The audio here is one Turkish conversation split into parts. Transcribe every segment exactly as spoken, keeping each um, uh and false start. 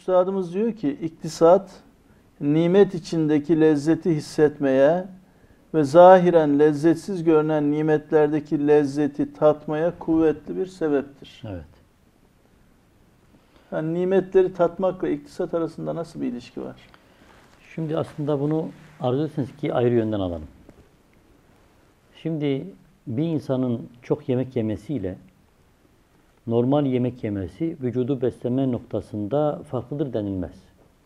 üstadımız diyor ki iktisat nimet içindeki lezzeti hissetmeye ve zahiren lezzetsiz görünen nimetlerdeki lezzeti tatmaya kuvvetli bir sebeptir. Evet. Yani nimetleri tatmakla iktisat arasında nasıl bir ilişki var? Şimdi aslında bunu arzu ederseniz ki ayrı yönden alalım. Şimdi bir insanın çok yemek yemesiyle normal yemek yemesi vücudu besleme noktasında farklıdır denilmez.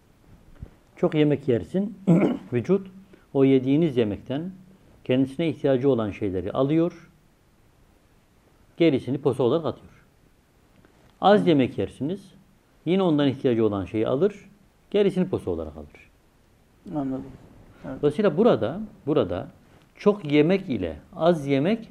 Çok yemek yersin, vücut o yediğiniz yemekten kendisine ihtiyacı olan şeyleri alıyor, gerisini posa olarak atıyor. Az yemek yersiniz, yine ondan ihtiyacı olan şeyi alır, gerisini posa olarak alır. Anladım. Evet. Dolayısıyla burada, burada çok yemek ile az yemek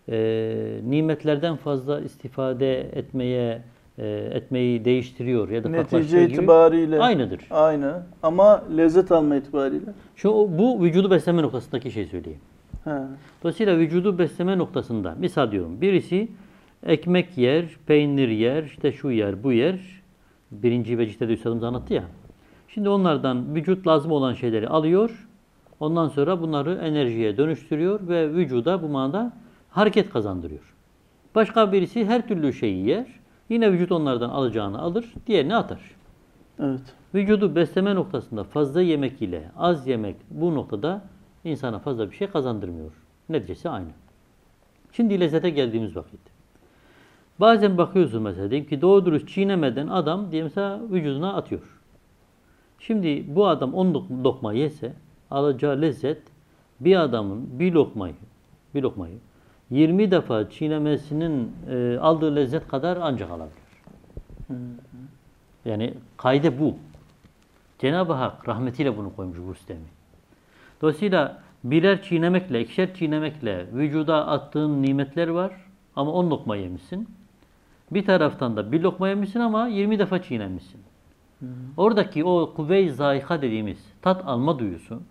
e, nimetlerden fazla istifade etmeye e, etmeyi değiştiriyor ya da Netice itibariyle gibi aynıdır. Aynı ama lezzet alma itibariyle. Şu bu vücudu besleme noktasındaki şey söyleyeyim. He. Dolayısıyla vücudu besleme noktasında misal diyorum birisi ekmek yer, peynir yer, işte şu yer, bu yer. Birinci vecihte de üstadımız anlattı ya. Şimdi onlardan vücut lazım olan şeyleri alıyor. Ondan sonra bunları enerjiye dönüştürüyor ve vücuda bu manada hareket kazandırıyor. Başka birisi her türlü şeyi yer. Yine vücut onlardan alacağını alır, diğerini atar. Evet. Vücudu besleme noktasında fazla yemek ile az yemek bu noktada insana fazla bir şey kazandırmıyor. Neticesi aynı. Şimdi lezzete geldiğimiz vakit. Bazen bakıyorsun mesela diyelim ki doğru dürüst çiğnemeden adam diyelim mesela vücuduna atıyor. Şimdi bu adam on lokma yese alacağı lezzet bir adamın bir lokmayı bir lokmayı yirmi defa çiğnemesinin e, aldığı lezzet kadar ancak alabilir. Hı hı. Yani kaide bu. Cenab-ı Hak rahmetiyle bunu koymuş bu sistemi. Dolayısıyla birer çiğnemekle, ikişer çiğnemekle vücuda attığın nimetler var ama on lokma yemişsin. Bir taraftan da bir lokma yemişsin ama yirmi defa çiğnemişsin. Hı hı. Oradaki o kuvve-i zayika dediğimiz tat alma duyusu,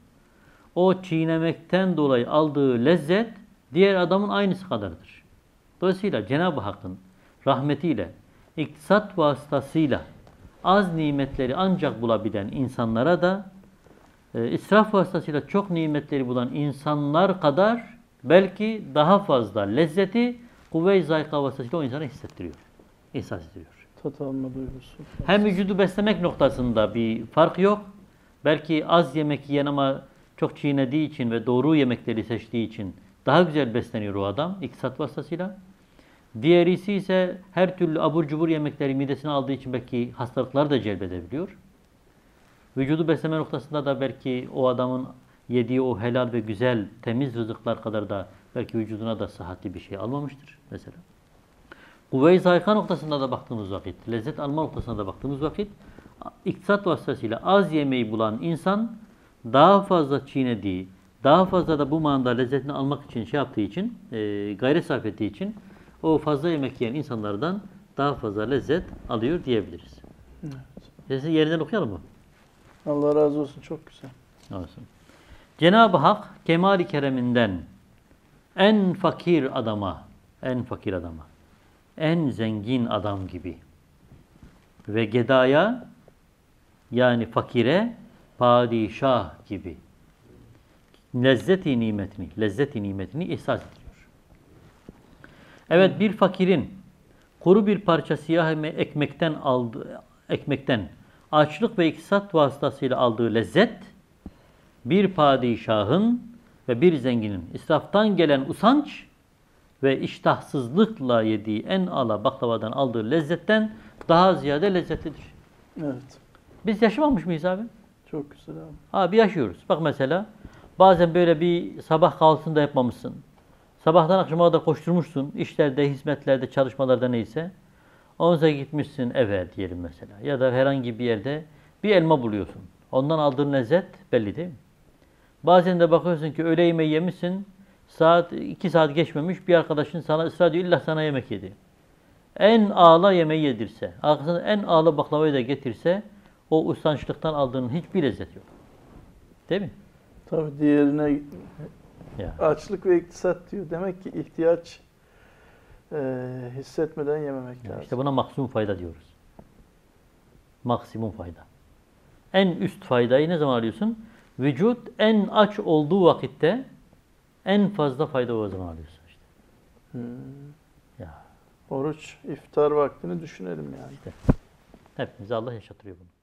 o çiğnemekten dolayı aldığı lezzet diğer adamın aynısı kadardır. Dolayısıyla Cenab-ı Hakk'ın rahmetiyle, iktisat vasıtasıyla az nimetleri ancak bulabilen insanlara da e, israf vasıtasıyla çok nimetleri bulan insanlar kadar belki daha fazla lezzeti kuvve-i zayika vasıtasıyla o insana hissettiriyor. İhsas ediyor. Tat alma duygusu. Hem vücudu beslemek noktasında bir fark yok. Belki az yemek yiyen ama çok çiğnediği için ve doğru yemekleri seçtiği için daha güzel besleniyor o adam iktisat vasıtasıyla. Diğerisi ise her türlü abur cubur yemekleri midesine aldığı için belki hastalıklar da celbedebiliyor. Vücudu besleme noktasında da belki o adamın yediği o helal ve güzel, temiz rızıklar kadar da belki vücuduna da sıhhatli bir şey almamıştır mesela. Kuvve-i zayika noktasında da baktığımız vakit, lezzet alma noktasında da baktığımız vakit, iktisat vasıtasıyla az yemeği bulan insan daha fazla çiğnediği, daha fazla da bu manada lezzetini almak için şey yaptığı için, e, gayret sarf ettiği için o fazla yemek yiyen insanlardan daha fazla lezzet alıyor diyebiliriz. Evet. Yerinden okuyalım mı? Allah razı olsun. Çok güzel. Olsun. Cenab-ı Hak kemal-i kereminden en fakir adama, en fakir adama, en zengin adam gibi ve gedaya yani fakire padişah gibi lezzeti nimetini, lezzeti nimetini ihsas ediyor. Evet, bir fakirin kuru bir parça siyah ekmekten aldığı ekmekten açlık ve iktisat vasıtasıyla aldığı lezzet, bir padişahın ve bir zenginin israftan gelen usanç ve iştahsızlıkla yediği en ala baklavadan aldığı lezzetten daha ziyade lezzetlidir. Evet. Biz yaşamamış mıyız abi? Çok güzel abi. Abi yaşıyoruz. Bak mesela bazen böyle bir sabah kahvaltısını da yapmamışsın. Sabahtan akşama kadar koşturmuşsun. İşlerde, hizmetlerde, çalışmalarda neyse. Ondan sonra gitmişsin eve diyelim mesela. Ya da herhangi bir yerde bir elma buluyorsun. Ondan aldığın lezzet belli değil mi? Bazen de bakıyorsun ki öğle yemeği yemişsin. Saat iki saat geçmemiş bir arkadaşın sana ısrar ediyor. İlla sana yemek yedi. En ağla yemeği yedirse, arkasında en ağla baklavayı da getirse o usançlıktan aldığın hiçbir lezzet yok. Değil mi? Tabii diğerine Ya. açlık ve iktisat diyor. Demek ki ihtiyaç e, hissetmeden yememek Ya lazım. işte buna mahzun fayda diyoruz. maksimum fayda. En üst faydayı ne zaman alıyorsun? Vücut en aç olduğu vakitte en fazla fayda o zaman alıyorsun işte. Hmm. Ya Oruç, iftar vaktini düşünelim yani. hepimize Allah yaşatıyor bunu.